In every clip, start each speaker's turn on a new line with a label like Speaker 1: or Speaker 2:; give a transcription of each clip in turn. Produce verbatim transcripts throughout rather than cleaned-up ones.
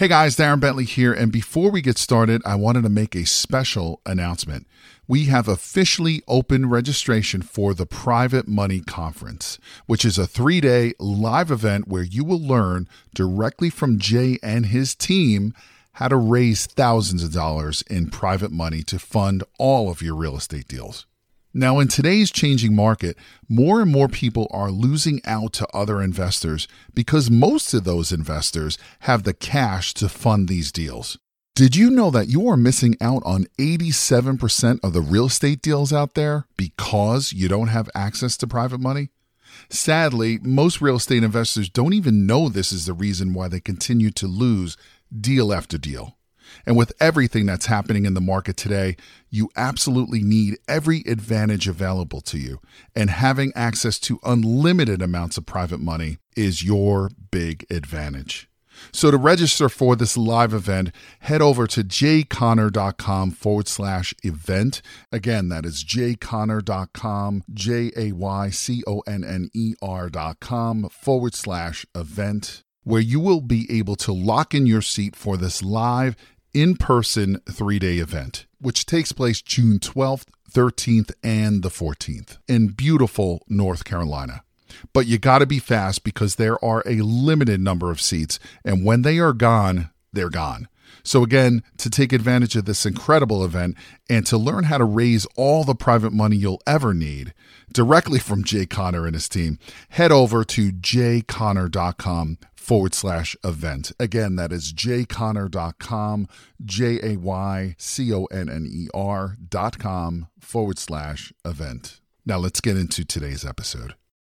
Speaker 1: Hey guys, Darren Bentley here, and before we get started, I wanted to make a special announcement. We have officially opened registration for the Private Money Conference, which is a three-day live event where you will learn directly from Jay and his team how to raise thousands of dollars in private money to fund all of your real estate deals. Now, in today's changing market, more and more people are losing out to other investors because most of those investors have the cash to fund these deals. Did you know that you are missing out on eighty-seven percent of the real estate deals out there because you don't have access to private money? Sadly, most real estate investors don't even know this is the reason why they continue to lose deal after deal. And with everything that's happening in the market today, you absolutely need every advantage available to you. And having access to unlimited amounts of private money is your big advantage. So to register for this live event, head over to jayconner.com forward slash event. Again, that is jayconner.com, J A Y C O N N E R dot com forward slash event, where you will be able to lock in your seat for this live in-person three-day event, which takes place June twelfth, thirteenth, and the fourteenth in beautiful North Carolina. But you got to be fast because there are a limited number of seats, and when they are gone, they're gone. So again, to take advantage of this incredible event and to learn how to raise all the private money you'll ever need directly from Jay Conner and his team, head over to jayconner.com forward slash event. Again, that is jayconner.com, J A Y C O N N E R dot com forward slash event. Now let's get into today's episode.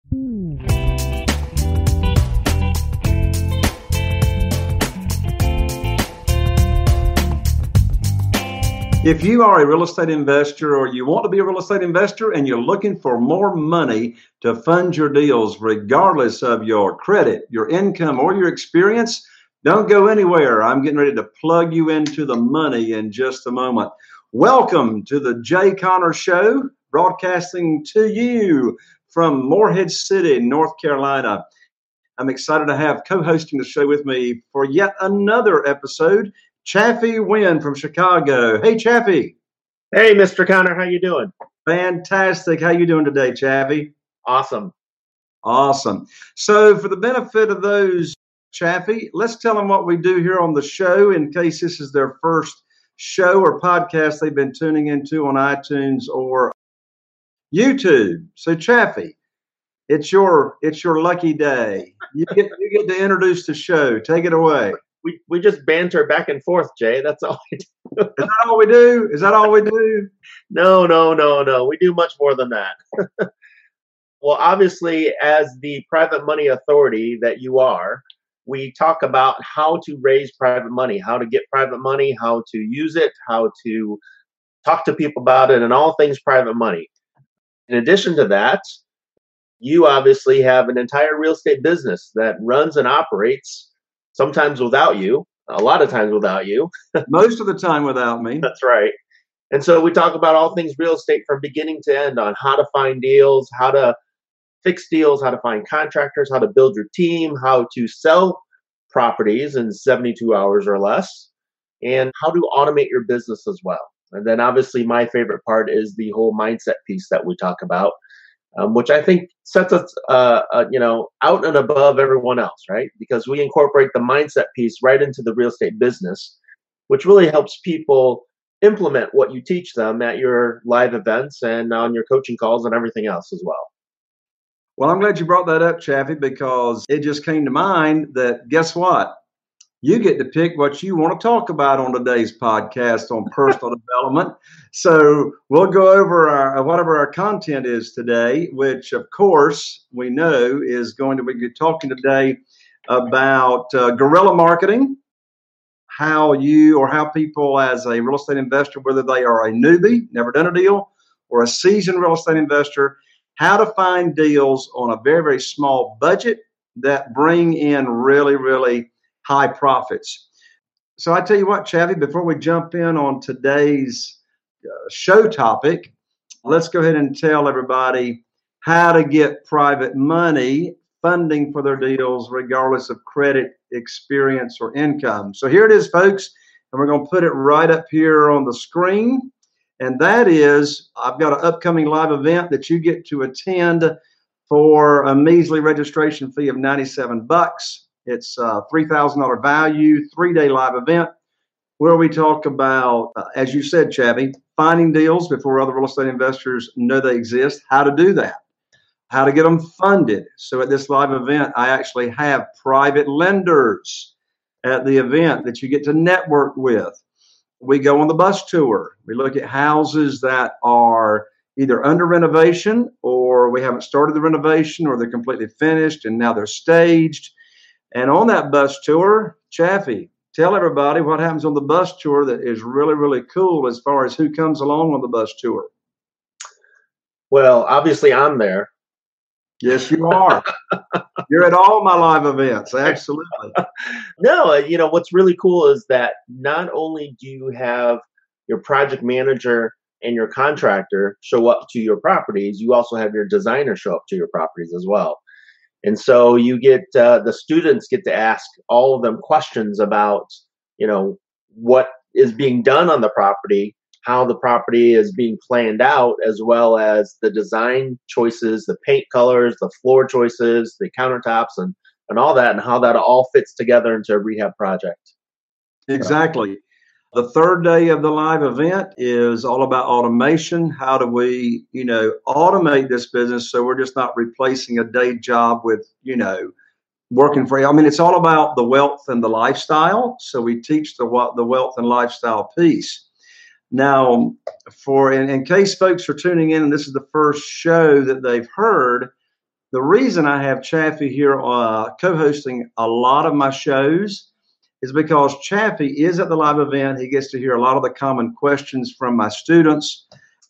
Speaker 2: If you are a real estate investor or you want to be a real estate investor and you're looking for more money to fund your deals, regardless of your credit, your income, or your experience, don't go anywhere. I'm getting ready to plug you into the money in just a moment. Welcome to the Jay Conner Show, broadcasting to you from Morehead City, North Carolina. I'm excited to have co-hosting the show with me for yet another episode, Chaffee Wynn from Chicago. Hey, Chaffee.
Speaker 3: Hey, Mister Conner. How you doing?
Speaker 2: Fantastic. How you doing today, Chaffee?
Speaker 3: Awesome.
Speaker 2: Awesome. So for the benefit of those, Chaffee, let's tell them what we do here on the show in case this is their first show or podcast they've been tuning into on iTunes or YouTube. So, Chaffee, it's your it's your lucky day. You get you get to introduce the show. Take it away.
Speaker 3: We we just banter back and forth, Jay. That's all we do.
Speaker 2: Is that all we do? Is that all we do?
Speaker 3: No, no, no, no. We do much more than that. Well, obviously, as the private money authority that you are, we talk about how to raise private money, how to get private money, how to use it, how to talk to people about it, and all things private money. In addition to that, you obviously have an entire real estate business that runs and operates, sometimes without you, a lot of times without you.
Speaker 2: Most of the time without me.
Speaker 3: That's right. And so we talk about all things real estate from beginning to end on how to find deals, how to fix deals, how to find contractors, how to build your team, how to sell properties in seventy-two hours or less, and how to automate your business as well. And then obviously my favorite part is the whole mindset piece that we talk about, um, which I think sets us, uh, uh, you know, out and above everyone else, right? Because we incorporate the mindset piece right into the real estate business, which really helps people implement what you teach them at your live events and on your coaching calls and everything else as well.
Speaker 2: Well, I'm glad you brought that up, Chaffee, because it just came to mind that guess what? You get to pick what you want to talk about on today's podcast on personal development. So we'll go over our, whatever our content is today, which, of course, we know is going to be talking today about uh, guerrilla marketing, how you or how people as a real estate investor, whether they are a newbie, never done a deal, or a seasoned real estate investor, how to find deals on a very, very small budget that bring in really, really high profits. So I tell you what, Chaffee, before we jump in on today's uh, show topic, let's go ahead and tell everybody how to get private money funding for their deals, regardless of credit, experience, or income. So here it is, folks, and we're going to put it right up here on the screen. And that is, I've got an upcoming live event that you get to attend for a measly registration fee of ninety-seven bucks. It's a three thousand dollars value, three-day live event where we talk about, uh, as you said, Chappie, finding deals before other real estate investors know they exist, how to do that, how to get them funded. So at this live event, I actually have private lenders at the event that you get to network with. We go on the bus tour. We look at houses that are either under renovation or we haven't started the renovation or they're completely finished and now they're staged. And on that bus tour, Chaffee, tell everybody what happens on the bus tour that is really, really cool as far as who comes along on the bus tour.
Speaker 3: Well, obviously I'm there.
Speaker 2: Yes, you are. You're at all my live events. Absolutely.
Speaker 3: No, you know, what's really cool is that not only do you have your project manager and your contractor show up to your properties, you also have your designer show up to your properties as well. And so you get, uh, the students get to ask all of them questions about, you know, what is being done on the property, how the property is being planned out, as well as the design choices, the paint colors, the floor choices, the countertops, and, and all that, and how that all fits together into a rehab project.
Speaker 2: Exactly. The third day of the live event is all about automation. How do we, you know, automate this business so we're just not replacing a day job with, you know, working for, I mean, it's all about the wealth and the lifestyle. So we teach the what the wealth and lifestyle piece. Now, for in, in case folks are tuning in and this is the first show that they've heard, the reason I have Chaffee here uh, co-hosting a lot of my shows is because Chaffee is at the live event. He gets to hear a lot of the common questions from my students.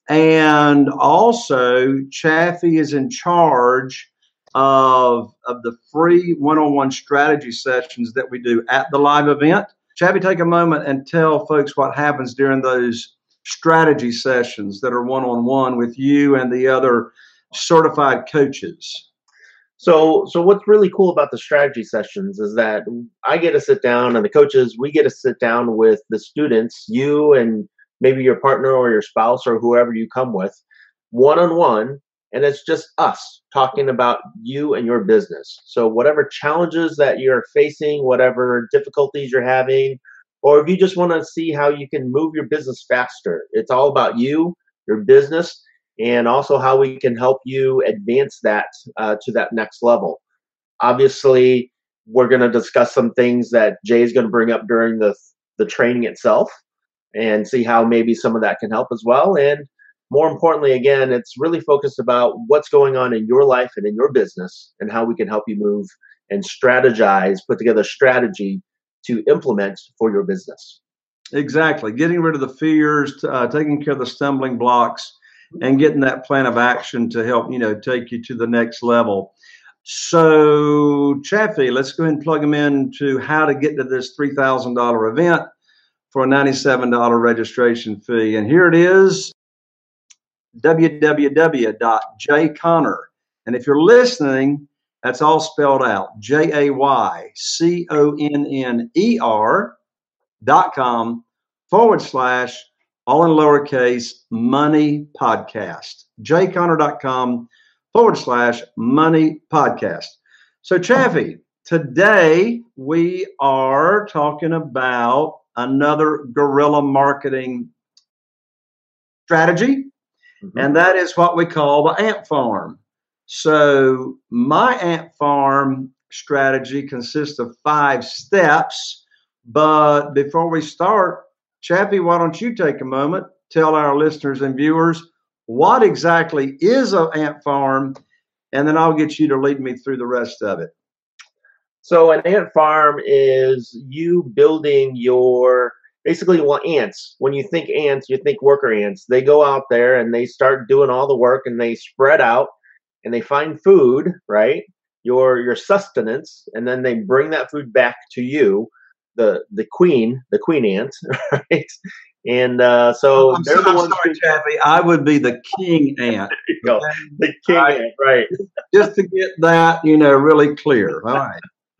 Speaker 2: And also, Chaffee is in charge of, of the free one-on-one strategy sessions that we do at the live event. Chaffee, take a moment and tell folks what happens during those strategy sessions that are one-on-one with you and the other certified coaches.
Speaker 3: So, so what's really cool about the strategy sessions is that I get to sit down, and the coaches, we get to sit down with the students, you and maybe your partner or your spouse or whoever you come with, one-on-one, and it's just us talking about you and your business. So whatever challenges that you're facing, whatever difficulties you're having, or if you just want to see how you can move your business faster, it's all about you, your business, and also how we can help you advance that uh, to that next level. Obviously, we're going to discuss some things that Jay is going to bring up during the the training itself and see how maybe some of that can help as well. And more importantly, again, it's really focused about what's going on in your life and in your business and how we can help you move and strategize, put together a strategy to implement for your business.
Speaker 2: Exactly. Getting rid of the fears, uh, taking care of the stumbling blocks, and getting that plan of action to help, you know, take you to the next level. So, Chaffee, let's go ahead and plug them into how to get to this three thousand dollars event for a ninety-seven dollars registration fee. And here it is, w w w dot jay conner. And if you're listening, that's all spelled out, J A Y C O N N E R dot com forward slash all in lowercase, money podcast, jay conner dot com forward slash money podcast. So, Chaffee, today we are talking about another guerrilla marketing strategy, mm-hmm. and that is what we call the ant farm. So, my ant farm strategy consists of five steps, but before we start, Chappie, why don't you take a moment, tell our listeners and viewers what exactly is an ant farm, and then I'll get you to lead me through the rest of it.
Speaker 3: So an ant farm is you building your, basically, well, ants. When you think ants, you think worker ants. They go out there and they start doing all the work and they spread out and they find food, right? Your your sustenance, and then they bring that food back to you. The the queen, the queen ant, right? And uh, so
Speaker 2: I'm
Speaker 3: they're
Speaker 2: so,
Speaker 3: the
Speaker 2: I'm
Speaker 3: ones.
Speaker 2: Sorry, Chappie, I would be the king ant.
Speaker 3: There you go. The king
Speaker 2: right.
Speaker 3: ant, right?
Speaker 2: Just to get that, you know, really clear. All right.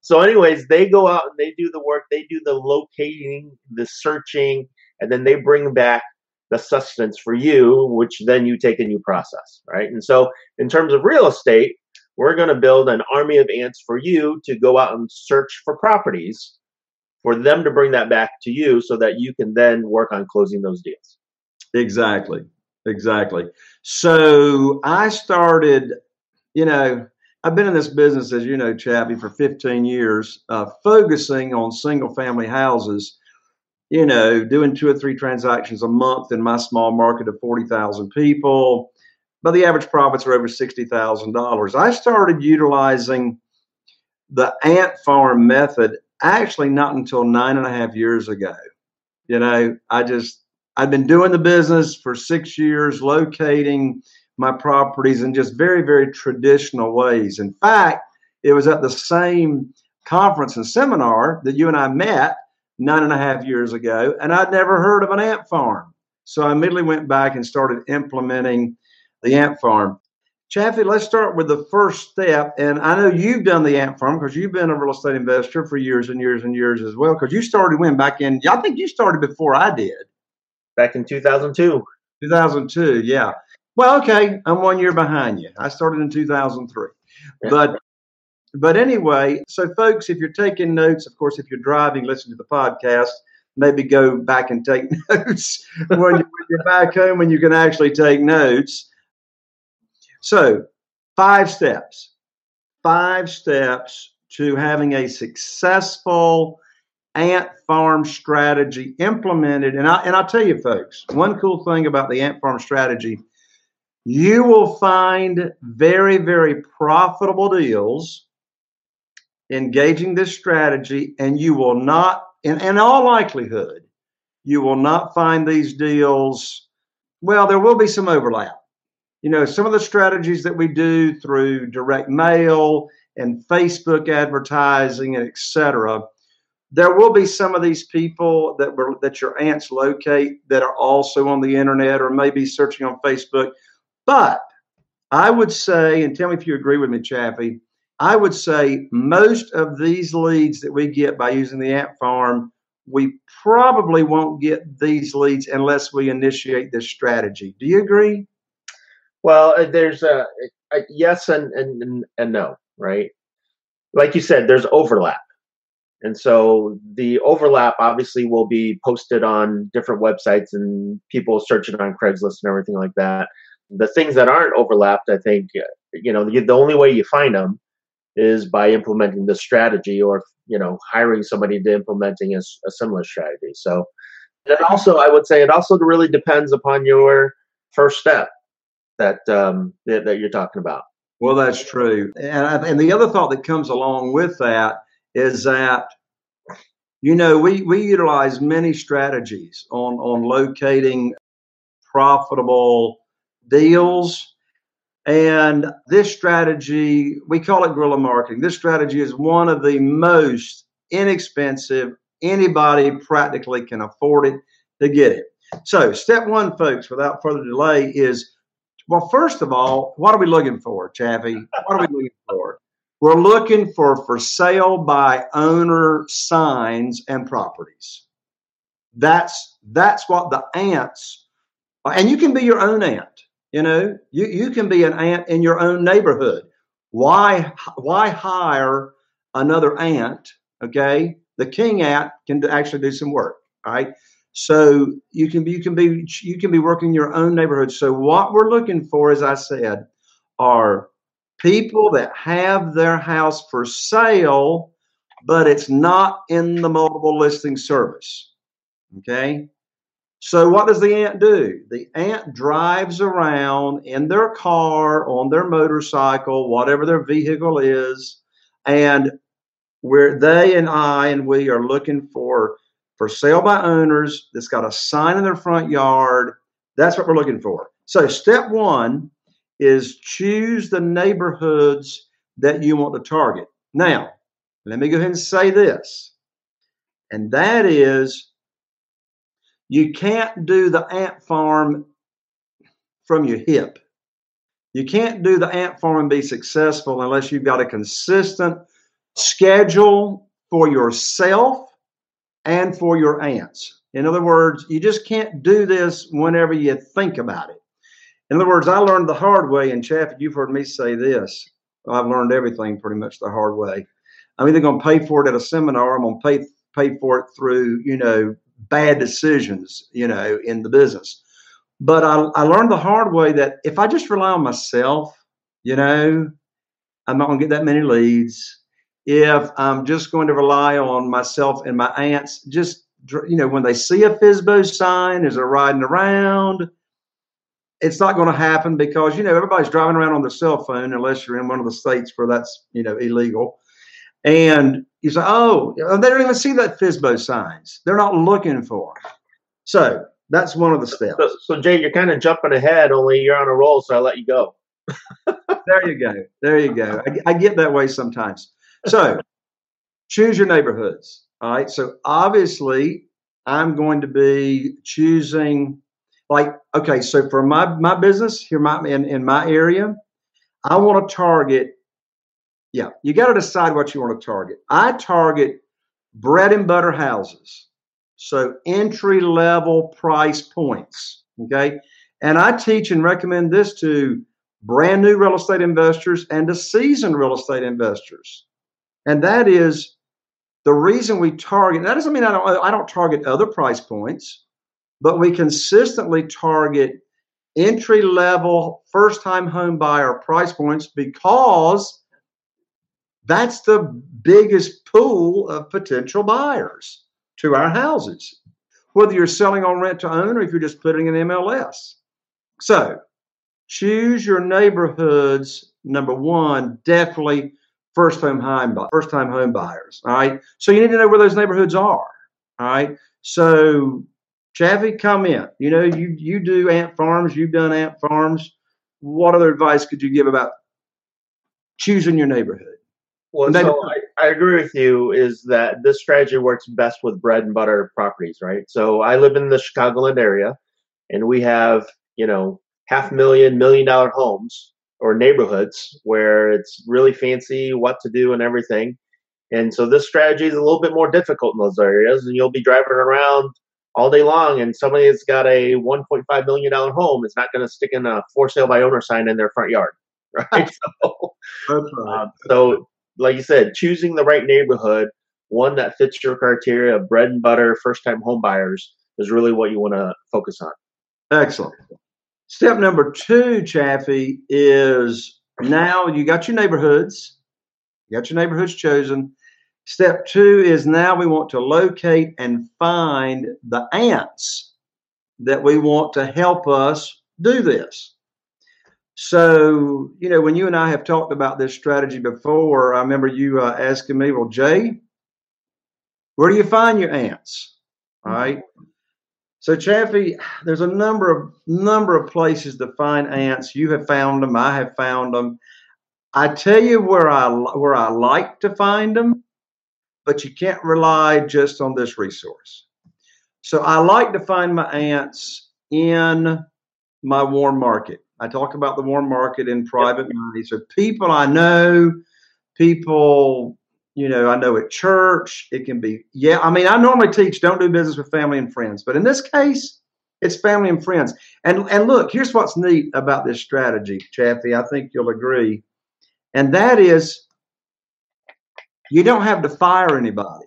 Speaker 3: So anyways, they go out and they do the work, they do the locating, the searching, and then they bring back the sustenance for you, which then you take and you process, right? And so in terms of real estate, we're going to build an army of ants for you to go out and search for properties, for them to bring that back to you so that you can then work on closing those deals.
Speaker 2: Exactly. Exactly. So I started, you know, I've been in this business, as you know, Chappie, for fifteen years, uh, focusing on single family houses, you know, doing two or three transactions a month in my small market of forty thousand people. But the average profits are over sixty thousand dollars. I started utilizing the ant farm method actually not until nine and a half years ago. You know, I just, I've been doing the business for six years, locating my properties in just very, very traditional ways. In fact, it was at the same conference and seminar that you and I met nine and a half years ago, and I'd never heard of an ant farm. So I immediately went back and started implementing the ant farm. Chaffee, let's start with the first step. And I know you've done the ant farm because you've been a real estate investor for years and years and years as well, because you started when back in, I think you started before I did.
Speaker 3: Back in two thousand two.
Speaker 2: two thousand two, yeah. Well, okay, I'm one year behind you. I started in two thousand three. Yeah. But but anyway, so folks, if you're taking notes, of course, if you're driving, listen to the podcast, maybe go back and take notes when you're back home when you can actually take notes. So five steps, five steps to having a successful ant farm strategy implemented. And, I, and I'll tell you, folks, one cool thing about the ant farm strategy, you will find very, very profitable deals engaging this strategy, and you will not, in, in all likelihood, you will not find these deals, well, there will be some overlap. You know, some of the strategies that we do through direct mail and Facebook advertising and et cetera, there will be some of these people that were, that your ants locate that are also on the internet or maybe searching on Facebook. But I would say, and tell me if you agree with me, Chaffee, I would say most of these leads that we get by using the ant farm, we probably won't get these leads unless we initiate this strategy. Do you agree?
Speaker 3: Well, there's a, a yes and, and and no, right? Like you said, there's overlap. And so the overlap obviously will be posted on different websites and people searching on Craigslist and everything like that. The things that aren't overlapped, I think, you know, the, the only way you find them is by implementing the strategy or, you know, hiring somebody to implementing a, a similar strategy. So, and also, I would say it also really depends upon your first step that um, that, that you're talking about.
Speaker 2: Well, that's true. And, I, and the other thought that comes along with that is that, you know, we, we utilize many strategies on, on locating profitable deals. And this strategy, we call it guerrilla marketing. This strategy is one of the most inexpensive. Anybody practically can afford it to get it. So step one, folks, without further delay is, well, first of all, what are we looking for, Chaffee? What are we looking for? We're looking for for sale by owner signs and properties. That's that's what the ants, and you can be your own ant. You know, you, you can be an ant in your own neighborhood. Why why hire another ant? Okay, the king ant can actually do some work. All right, so you can be you can be you can be working in your own neighborhood. So what we're looking for, as I said, are people that have their house for sale, but it's not in the multiple listing service. Okay. So what does the ant do? The ant drives around in their car, on their motorcycle, whatever their vehicle is, and where they and I and we are looking for for sale by owners that's got a sign in their front yard. That's what we're looking for. So step one is choose the neighborhoods that you want to target. Now, let me go ahead and say this, and that is, you can't do the ant farm from your hip. You can't do the ant farm and be successful unless you've got a consistent schedule for yourself and for your ants. In other words, you just can't do this whenever you think about it. In other words, I learned the hard way, and Chaffee, you've heard me say this. I've learned everything pretty much the hard way. I'm either going to pay for it at a seminar, or I'm going to pay pay for it through, you know, bad decisions, you know, in the business. But I, I learned the hard way that if I just rely on myself, you know, I'm not going to get that many leads. If I'm just going to rely on myself and my ants, just, you know, when they see a F S B O sign as they're riding around, it's not going to happen because, you know, everybody's driving around on their cell phone unless you're in one of the states where that's, you know, illegal. And you say, oh, they don't even see that F S B O signs. They're not looking for it. So that's one of the steps.
Speaker 3: So, so Jay, you're kind of jumping ahead, only you're on a roll, so I'll let you go.
Speaker 2: There you go. There you go. I, I get that way sometimes. So choose your neighborhoods. All right. So obviously I'm going to be choosing, like, okay, so for my, my business here my, in, in my area, I want to target, yeah, you got to decide what you want to target. I target bread and butter houses. So entry level price points. Okay. And I teach and recommend this to brand new real estate investors and to seasoned real estate investors. And that is the reason we target. That doesn't mean I don't, I don't target other price points, but we consistently target entry level first time home buyer price points because that's the biggest pool of potential buyers to our houses, whether you're selling on rent to own or if you're just putting an M L S. So choose your neighborhoods. Number one, definitely first home home first time home buyers. All right. So you need to know where those neighborhoods are. All right. So Chaffee, come in. You know, you you do ant farms, you've done ant farms. What other advice could you give about choosing your neighborhood?
Speaker 3: Well, so I, I agree with you is that this strategy works best with bread and butter properties, right? So I live in the Chicagoland area and we have, you know, half million, million dollar homes or neighborhoods where it's really fancy what to do and everything. And so this strategy is a little bit more difficult in those areas and you'll be driving around all day long and somebody that's got a one point five million dollars home is not going to stick in a for sale by owner sign in their front yard, right? so,
Speaker 2: right.
Speaker 3: Um, so like you said, choosing the right neighborhood, one that fits your criteria of bread and butter, first time home buyers is really what you want to focus on.
Speaker 2: Excellent. Step number two, Chaffee, is now you got your neighborhoods, you got your neighborhoods chosen. Step two is now we want to locate and find the ants that we want to help us do this. So, you know, when you and I have talked about this strategy before, I remember you uh, asking me, well, Jay, where do you find your ants? All right. So, Chaffee, there's a number of number of places to find ants. You have found them. I have found them. I tell you where I where I like to find them, but you can't rely just on this resource. So, I like to find my ants in my warm market. I talk about the warm market in private money. So people I know, people, you know, I know at church, it can be, yeah. I mean, I normally teach, don't do business with family and friends, but in this case, it's family and friends. And, and look, here's what's neat about this strategy, Chaffee. I think you'll agree. And that is you don't have to fire anybody.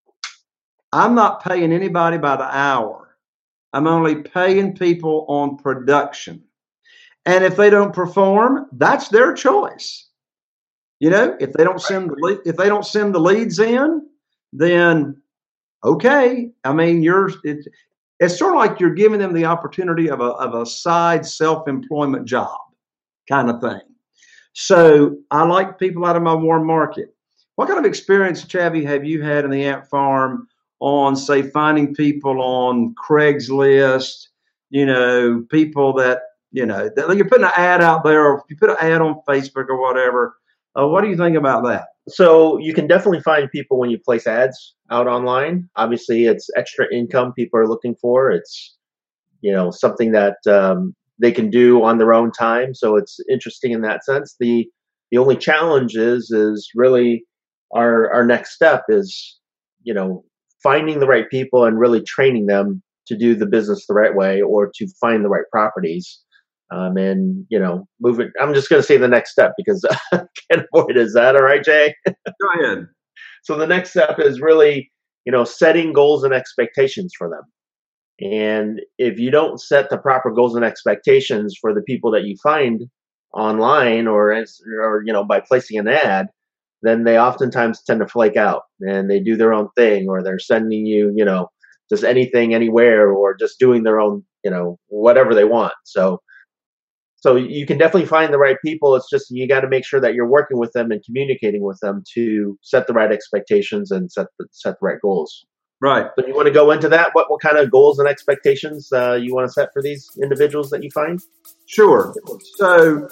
Speaker 2: I'm not paying anybody by the hour. I'm only paying people on production. And if they don't perform, that's their choice. You know, if they don't send the if they don't send the leads in, then okay. I mean, you're it, it's sort of like you're giving them the opportunity of a of a side self-employment job kind of thing. So I like people out of my warm market. What kind of experience, Chaffee, have you had in the ant farm on, say, finding people on Craigslist? You know, people that You know, you're putting an ad out there, or if you put an ad on Facebook or whatever. Uh, what do you think about that?
Speaker 3: So you can definitely find people when you place ads out online. Obviously, it's extra income people are looking for. It's, you know, something that um, they can do on their own time. So it's interesting in that sense. The the only challenge is, is really our our next step is, you know, finding the right people and really training them to do the business the right way or to find the right properties. Um, and, you know, move it. I'm just going to say the next step because I can't avoid it. Is that all right, Jay?
Speaker 2: Go ahead.
Speaker 3: So the next step is really, you know, setting goals and expectations for them. And if you don't set the proper goals and expectations for the people that you find online or, as, or you know, by placing an ad, then they oftentimes tend to flake out and they do their own thing, or they're sending you, you know, just anything, anywhere, or just doing their own, you know, whatever they want. So, so you can definitely find the right people. It's just, you got to make sure that you're working with them and communicating with them to set the right expectations and set the, set the right goals.
Speaker 2: Right.
Speaker 3: So you want to go into that? What, what kind of goals and expectations uh, you want to set for these individuals that you find?
Speaker 2: Sure. So,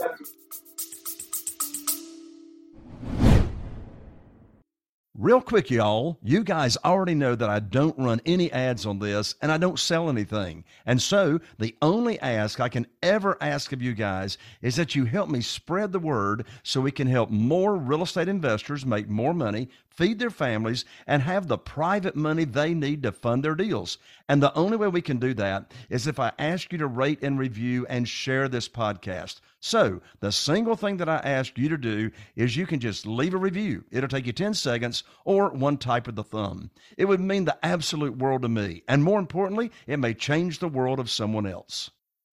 Speaker 4: real quick, y'all, you guys already know that I don't run any ads on this and I don't sell anything. And so the only ask I can ever ask of you guys is that you help me spread the word so we can help more real estate investors make more money, feed their families, and have the private money they need to fund their deals. And the only way we can do that is if I ask you to rate and review and share this podcast. So the single thing that I ask you to do is you can just leave a review. It'll take you ten seconds or one type of the thumb. It would mean the absolute world to me. And more importantly, it may change the world of someone else.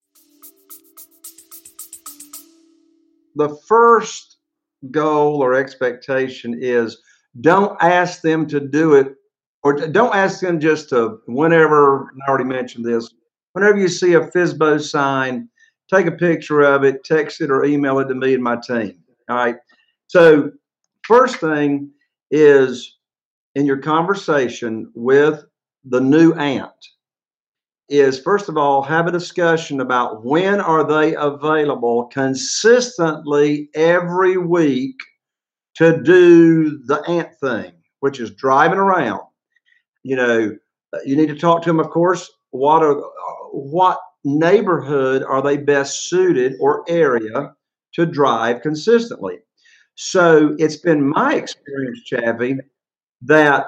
Speaker 2: the first goal or expectation is don't ask them to do it, or don't ask them just to, whenever, I already mentioned this, whenever you see a F S B O sign, take a picture of it, text it or email it to me and my team. All right. So first thing is, in your conversation with the new aunt, is first of all, have a discussion about when are they available consistently every week to do the aunt thing, which is driving around. You know, you need to talk to them, of course, what are what neighborhood are they best suited or area to drive consistently. So it's been my experience, Chaffee, that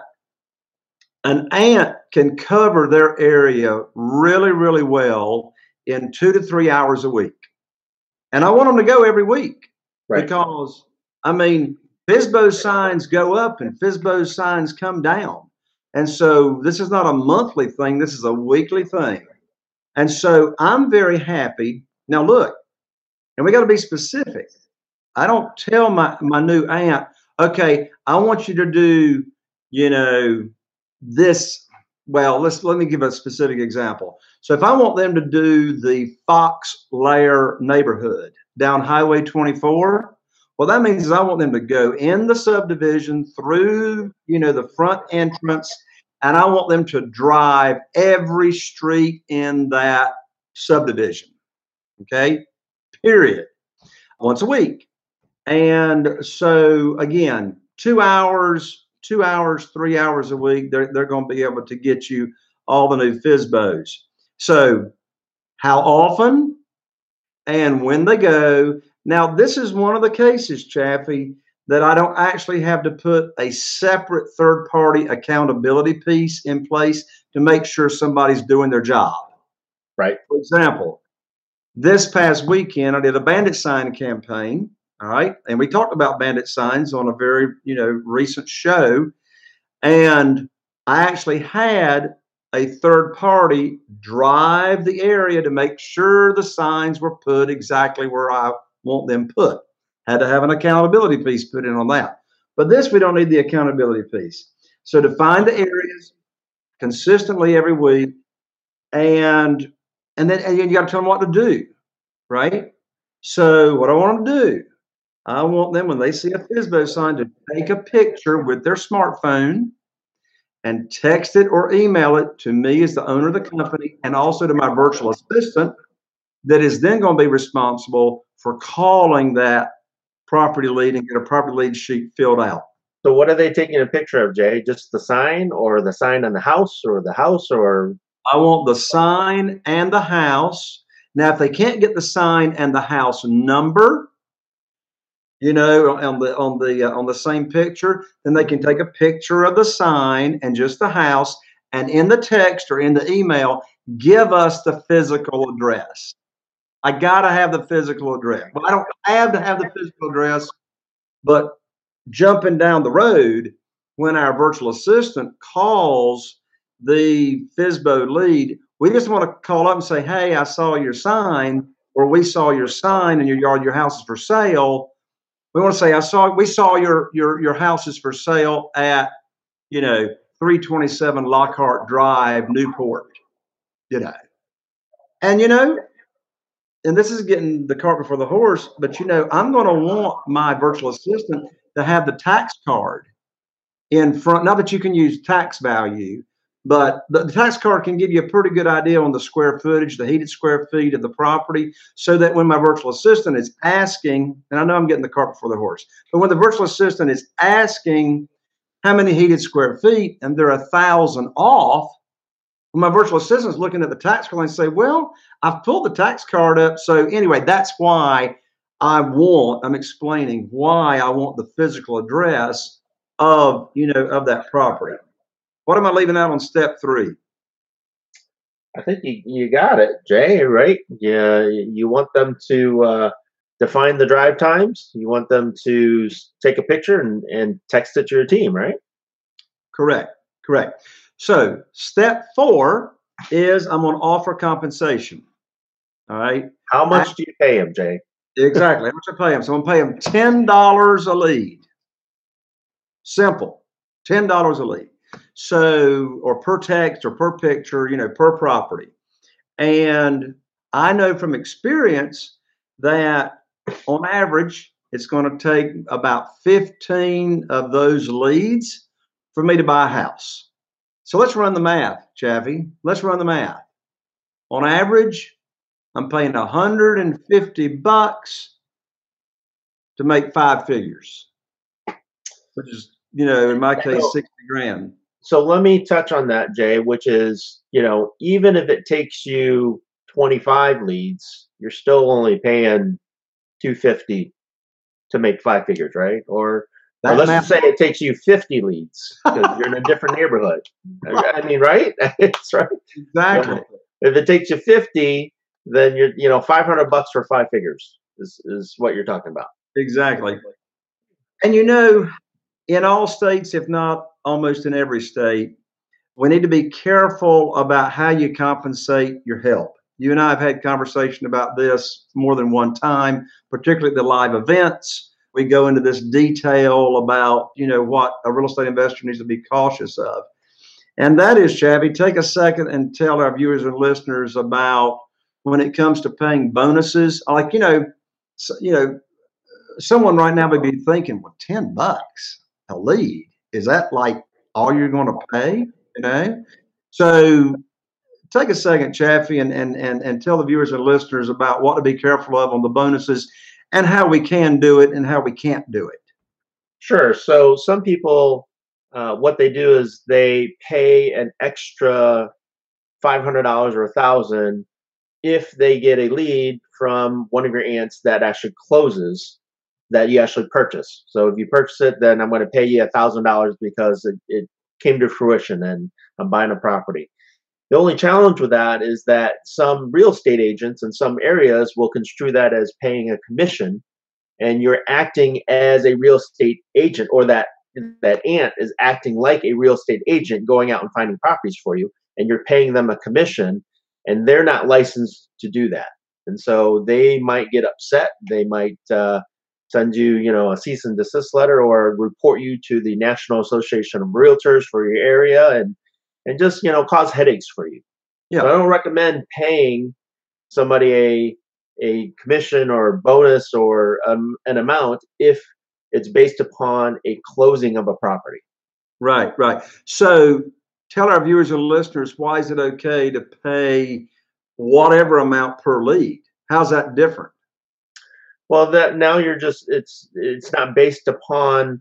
Speaker 2: an aunt can cover their area really, really well in two to three hours a week. And I want them to go every week, right? Because, I mean, F S B O signs go up and F S B O signs come down. And so this is not a monthly thing. This is a weekly thing. And so I'm very happy. Now, look, and we got to be specific. I don't tell my, my new aunt, okay, I want you to do, you know, this. Well, let's let me give a specific example. So if I want them to do the Fox Lair neighborhood down Highway twenty-four, well, that means I want them to go in the subdivision through, you know, the front entrance, and I want them to drive every street in that subdivision. Okay, period. Once a week. And so again, two hours, two hours, three hours a week, they're, they're going to be able to get you all the new F S B Os. So how often and when they go. Now, this is one of the cases, Chaffee, that I don't actually have to put a separate third-party accountability piece in place to make sure somebody's doing their job.
Speaker 3: Right.
Speaker 2: For example, this past weekend, I did a bandit sign campaign. All right. And we talked about bandit signs on a very, you know, recent show. And I actually had a third party drive the area to make sure the signs were put exactly where I want them put. Had to have an accountability piece put in on that. But this, we don't need the accountability piece. So to find the areas consistently every week, and and then and you got to tell them what to do, right? So what I want them to do, I want them, when they see a F S B O sign, to take a picture with their smartphone and text it or email it to me as the owner of the company, and also to my virtual assistant that is then going to be responsible for calling that property lead and get a property lead sheet filled out.
Speaker 3: So what are they taking a picture of, Jay? Just the sign, or the sign on the house, or the house, or?
Speaker 2: I want the sign and the house. Now, if they can't get the sign and the house number, you know, on the on the uh, on the same picture. Then they can take a picture of the sign and just the house, and in the text or in the email, give us the physical address. I gotta have the physical address. Well, I don't have to have the physical address, but jumping down the road, when our virtual assistant calls the F S B O lead, we just want to call up and say, "Hey, I saw your sign," or "We saw your sign in your yard. Your house is for sale." We want to say, "I saw, we saw your your your house is for sale at, you know, three twenty-seven Lockhart Drive, Newport." You know, and you know, and this is getting the cart before the horse, but you know, I'm going to want my virtual assistant to have the tax card in front. Not that you can use tax value, but the, the tax card can give you a pretty good idea on the square footage, the heated square feet of the property, so that when my virtual assistant is asking, and I know I'm getting the cart before the horse, but when the virtual assistant is asking how many heated square feet and they're a thousand off, my virtual assistant is looking at the tax card and say, "Well, I've pulled the tax card up." So anyway, that's why I want, I'm explaining why I want the physical address of, you know, of that property. What am I leaving out on step three?
Speaker 3: I think you, you got it, Jay, right? Yeah, you want them to uh, define the drive times. You want them to take a picture and, and text it to your team, right?
Speaker 2: Correct, correct. So step four is I'm going to offer compensation. All right.
Speaker 3: How much I, do you pay them, Jay?
Speaker 2: Exactly. How much I pay them? So I'm going to pay them ten dollars a lead. Simple. ten dollars a lead. So, or per text or per picture, you know, per property. And I know from experience that on average, it's going to take about fifteen of those leads for me to buy a house. So let's run the math, Chaffee. Let's run the math. On average, I'm paying one hundred fifty bucks to make five figures, which is, you know, in my case, sixty grand.
Speaker 3: So let me touch on that, Jay, which is, you know, even if it takes you twenty-five leads, you're still only paying two hundred fifty dollars to make five figures, right? Or, or let's just say it takes you fifty leads because you're in a different neighborhood. I mean, right? It's right.
Speaker 2: Exactly.
Speaker 3: You know, if it takes you fifty, then you're, you know, five hundred bucks for five figures is, is what you're talking about.
Speaker 2: Exactly. And, you know, in all states, if not almost in every state, we need to be careful about how you compensate your help. You and I have had conversation about this more than one time, particularly the live events. We go into this detail about, you know, what a real estate investor needs to be cautious of. And that is, Chaffee, take a second and tell our viewers and listeners about when it comes to paying bonuses. Like, you know, so, you know, someone right now may be thinking, well, ten bucks a lead, is that like all you're going to pay? You know, so take a second, Chaffee, and, and, and, and tell the viewers and listeners about what to be careful of on the bonuses and how we can do it and how we can't do it.
Speaker 3: Sure. So some people, uh, what they do is they pay an extra five hundred dollars or a thousand if they get a lead from one of your aunts that actually closes, that you actually purchase. So if you purchase it, then I'm going to pay you a thousand dollars because it, it came to fruition and I'm buying a property. The only challenge with that is that some real estate agents in some areas will construe that as paying a commission, and you're acting as a real estate agent, or that that aunt is acting like a real estate agent going out and finding properties for you, and you're paying them a commission, and they're not licensed to do that. And so they might get upset. They might uh, send you, you know, a cease and desist letter or report you to the National Association of Realtors for your area, and and just, you know, cause headaches for you. Yeah. So I don't recommend paying somebody a a commission or bonus or um, an amount if it's based upon a closing of a property.
Speaker 2: Right, right. So tell our viewers and listeners, why is it okay to pay whatever amount per lead? How's that different?
Speaker 3: Well, that now you're just, it's it's not based upon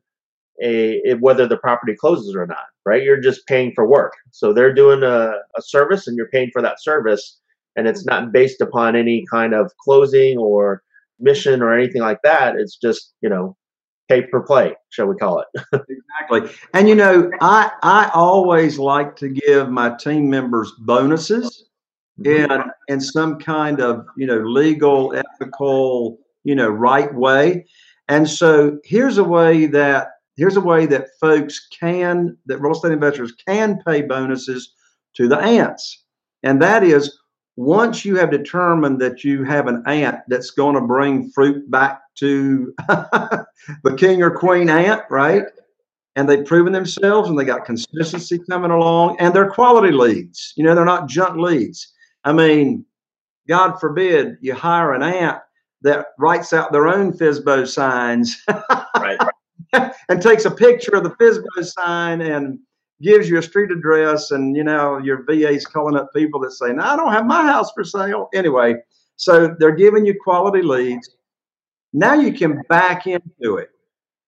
Speaker 3: a, a whether the property closes or not, right? You're just paying for work. So they're doing a, a service and you're paying for that service, and it's not based upon any kind of closing or mission or anything like that. It's just, you know, pay per play, shall we call it?
Speaker 2: Exactly. And, you know, I, I always like to give my team members bonuses in, in some kind of, you know, legal, ethical, you know, right way. And so here's a way that, here's a way that folks can, that real estate investors can pay bonuses to the ants. And that is, once you have determined that you have an ant that's going to bring fruit back to the king or queen ant, right? And they've proven themselves and they got consistency coming along and they're quality leads. You know, they're not junk leads. I mean, God forbid you hire an ant that writes out their own F S B O signs
Speaker 3: Right.
Speaker 2: and takes a picture of the F S B O sign and gives you a street address, and, you know, your V A's calling up people that say, no, I don't have my house for sale. Anyway, so they're giving you quality leads. Now you can back into it.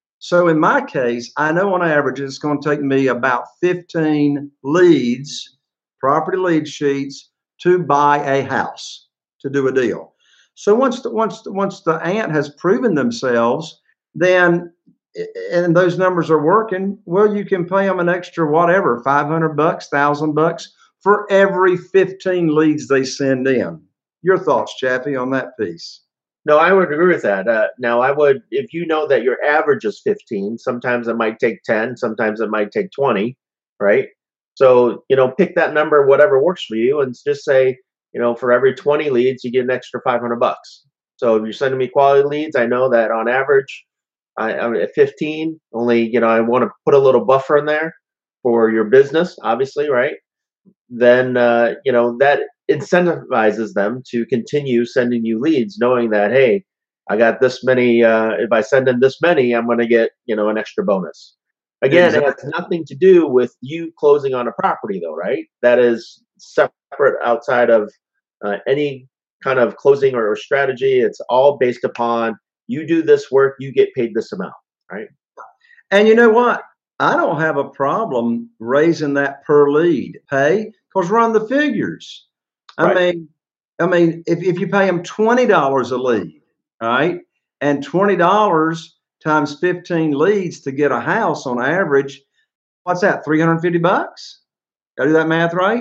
Speaker 2: So in my case, I know on average it's going to take me about fifteen leads, property lead sheets, to buy a house, to do a deal. So once the, once the, once the ant has proven themselves, then, and those numbers are working, well, you can pay them an extra whatever, five hundred bucks, thousand bucks for every fifteen leads they send in. Your thoughts, Chaffee, on that piece?
Speaker 3: No, I would agree with that. Uh, now, I would, if you know that your average is fifteen, sometimes it might take ten, sometimes it might take twenty, right? So, you know, pick that number, whatever works for you, and just say, you know, for every twenty leads, you get an extra five hundred bucks. So if you're sending me quality leads, I know that on average, I, I'm at fifteen, only, you know, I want to put a little buffer in there for your business, obviously, right? Then, uh, you know, that incentivizes them to continue sending you leads, knowing that, hey, I got this many, uh, if I send in this many, I'm going to get, you know, an extra bonus. Again, exactly. It has nothing to do with you closing on a property, though, right? That is separate outside of uh, any kind of closing or, or strategy. It's all based upon you do this work, you get paid this amount, right?
Speaker 2: And you know what? I don't have a problem raising that per lead pay, because run the figures. I right. mean, I mean, if, if you pay them twenty dollars a lead, right, and twenty dollars times fifteen leads to get a house on average, what's that? Three hundred fifty bucks? Got to do that math right?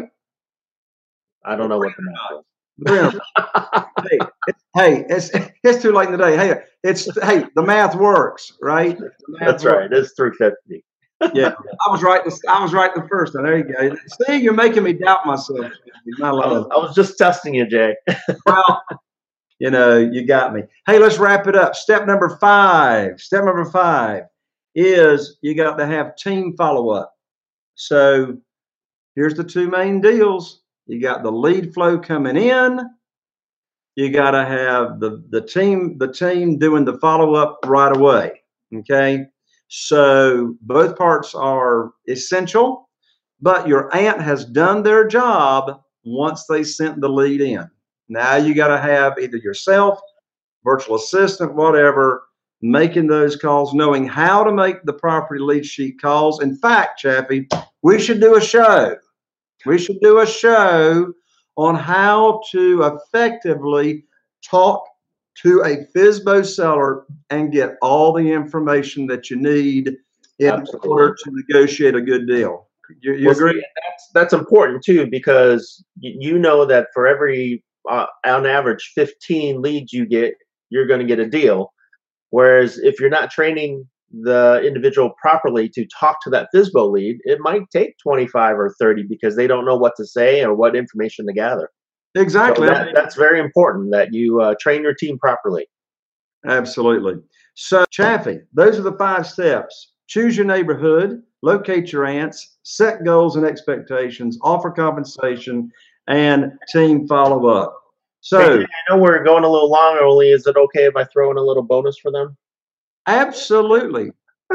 Speaker 3: I don't know what the math is.
Speaker 2: hey, it's, hey, it's it's too late in the day. Hey, it's hey, the math works, right? Math
Speaker 3: That's works. Right. It's three fifty.
Speaker 2: Yeah, I was right. The, I was right the first time. There you go. See, you're making me doubt myself.
Speaker 3: I was, I was just testing you, Jay.
Speaker 2: Well, you know, you got me. Hey, let's wrap it up. Step number five. Step number five is you got to have team follow-up. So here's the two main deals. You got the lead flow coming in. You got to have the, the team, the team doing the follow-up right away. Okay. So both parts are essential, but your ant has done their job once they sent the lead in. Now you got to have either yourself, virtual assistant, whatever, making those calls, knowing how to make the property lead sheet calls. In fact, Chaffee, we should do a show. We should do a show on how to effectively talk to a F S B O seller and get all the information that you need in Absolutely. Order to negotiate a good deal. You, you
Speaker 3: well,
Speaker 2: agree?
Speaker 3: See, that's, that's important too, because you know that for every, uh, on average, fifteen leads you get, you're going to get a deal. Whereas if you're not training the individual properly to talk to that F S B O lead, it might take twenty-five or thirty because they don't know what to say or what information to gather.
Speaker 2: Exactly.
Speaker 3: So that, that's very important that you uh, train your team properly.
Speaker 2: Absolutely. So, Chaffee, those are the five steps. Choose your neighborhood, locate your ants, set goals and expectations, offer compensation, and team follow-up. So,
Speaker 3: hey, I know we're going a little long early. Is it okay if I throw in a little bonus for them?
Speaker 2: Absolutely.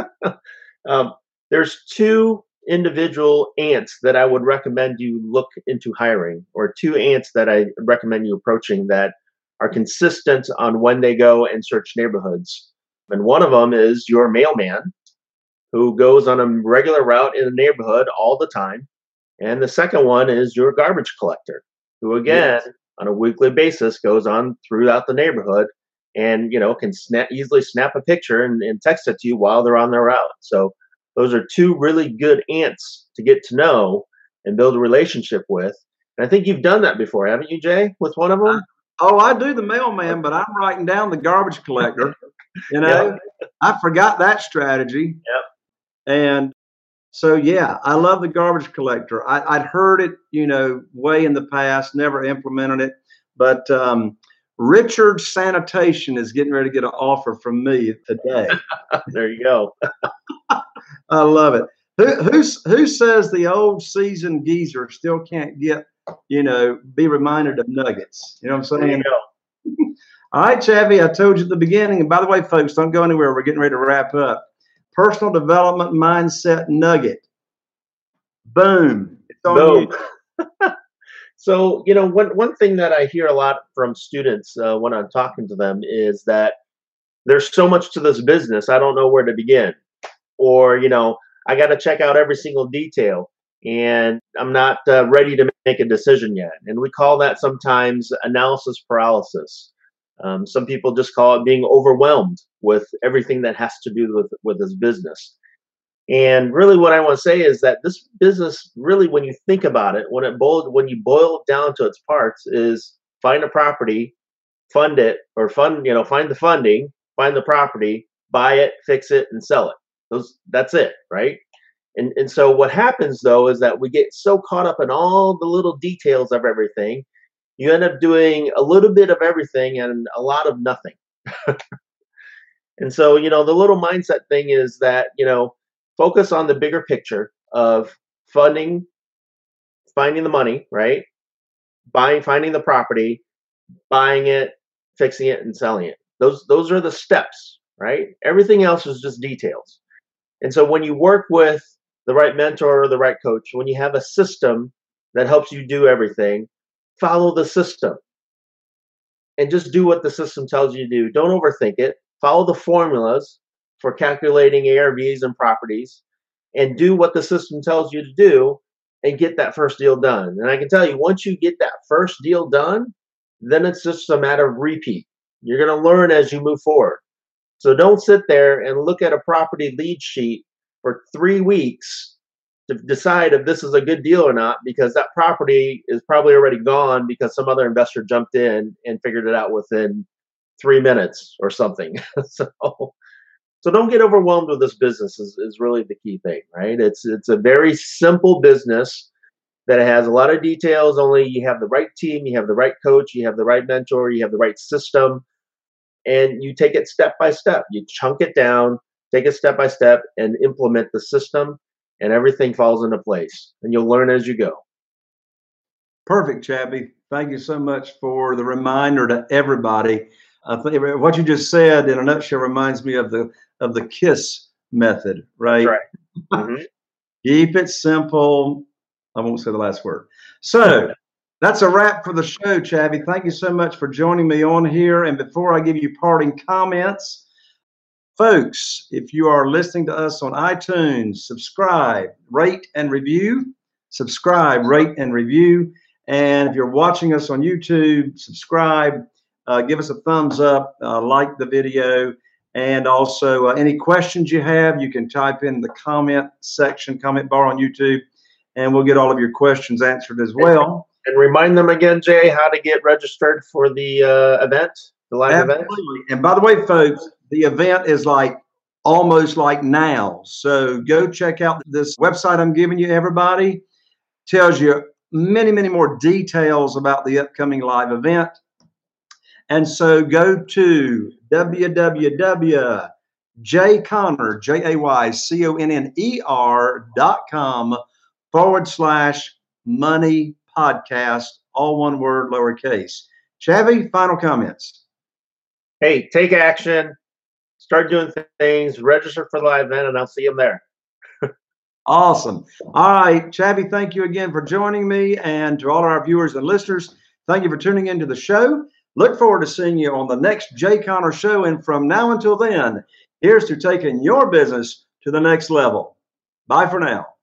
Speaker 3: um, there's two individual ants that I would recommend you look into hiring, or two ants that I recommend you approaching that are consistent on when they go and search neighborhoods. And one of them is your mailman, who goes on a regular route in a neighborhood all the time. And the second one is your garbage collector, who again, yes. on a weekly basis goes on throughout the neighborhood and, you know, can snap, easily snap a picture and, and text it to you while they're on their route. So those are two really good ants to get to know and build a relationship with. And I think you've done that before, haven't you, Jay, with one of them?
Speaker 2: Oh, I do the mailman, but I'm writing down the garbage collector. You know, yep. I forgot that strategy.
Speaker 3: Yep.
Speaker 2: And so, yeah, I love the garbage collector. I, I'd heard it, you know, way in the past, never implemented it. But um, Richard Sanitation is getting ready to get an offer from me today.
Speaker 3: There you go.
Speaker 2: I love it. Who who's, who says the old seasoned geezer still can't get, you know, be reminded of nuggets? You know what I'm saying?
Speaker 3: There you go.
Speaker 2: All right, Chavi, I told you at the beginning. And by the way, folks, don't go anywhere. We're getting ready to wrap up. Personal development mindset nugget. Boom. It's on
Speaker 3: Boom.
Speaker 2: you.
Speaker 3: So, you know, one, one thing that I hear a lot from students uh, when I'm talking to them is that there's so much to this business, I don't know where to begin. Or, you know, I got to check out every single detail and I'm not uh, ready to make a decision yet. And we call that sometimes analysis paralysis. Um, some people just call it being overwhelmed with everything that has to do with, with this business. And really what I want to say is that this business, really, when you think about it, when it boiled, when you boil it down to its parts, is find a property, fund it, or fund, you know, find the funding, find the property, buy it, fix it, and sell it. Those, that's it, right? And and so what happens though is that we get so caught up in all the little details of everything, you end up doing a little bit of everything and a lot of nothing. And so, you know, the little mindset thing is that, you know, focus on the bigger picture of funding, finding the money, right? Buying, finding the property, buying it, fixing it, and selling it. Those those are the steps, right? Everything else is just details. And so when you work with the right mentor or the right coach, when you have a system that helps you do everything, follow the system and just do what the system tells you to do. Don't overthink it. Follow the formulas for calculating A R Vs and properties and do what the system tells you to do and get that first deal done. And I can tell you, once you get that first deal done, then it's just a matter of repeat. You're going to learn as you move forward. So don't sit there and look at a property lead sheet for three weeks to decide if this is a good deal or not, because that property is probably already gone because some other investor jumped in and figured it out within three minutes or something. so, so don't get overwhelmed with this business is, is really the key thing, right? It's, it's a very simple business that has a lot of details. Only you have the right team, you have the right coach, you have the right mentor, you have the right system, and you take it step by step. You chunk it down, take it step by step, and implement the system, and everything falls into place. And you'll learn as you go.
Speaker 2: Perfect, Chappie. Thank you so much for the reminder to everybody. I think what you just said in a nutshell reminds me of the of the KISS method, right?
Speaker 3: That's right. Mm-hmm.
Speaker 2: Keep it simple. I won't say the last word. So that's a wrap for the show, Chappie. Thank you so much for joining me on here. And before I give you parting comments, folks, if you are listening to us on iTunes, subscribe, rate, and review. Subscribe, rate, and review. And if you're watching us on YouTube, subscribe, uh, give us a thumbs up, uh, like the video. And also, uh, any questions you have, you can type in the comment section, comment bar on YouTube, and we'll get all of your questions answered as well.
Speaker 3: And remind them again, Jay, how to get registered for the uh, event, the live
Speaker 2: Absolutely. event. And by the way, folks, the event is like almost like now. So go check out this website I'm giving you, everybody. Tells you many, many more details about the upcoming live event. And so go to w w w dot jay conner, J A Y C O N N E R dot com forward slash money podcast, all one word, lowercase. Chavi, final comments.
Speaker 3: Hey, take action. Start doing things. Register for the live event, and I'll see you there.
Speaker 2: Awesome. All right, Chavi, thank you again for joining me. And to all our viewers and listeners, thank you for tuning into the show. Look forward to seeing you on the next Jay Conner Show. And from now until then, here's to taking your business to the next level. Bye for now.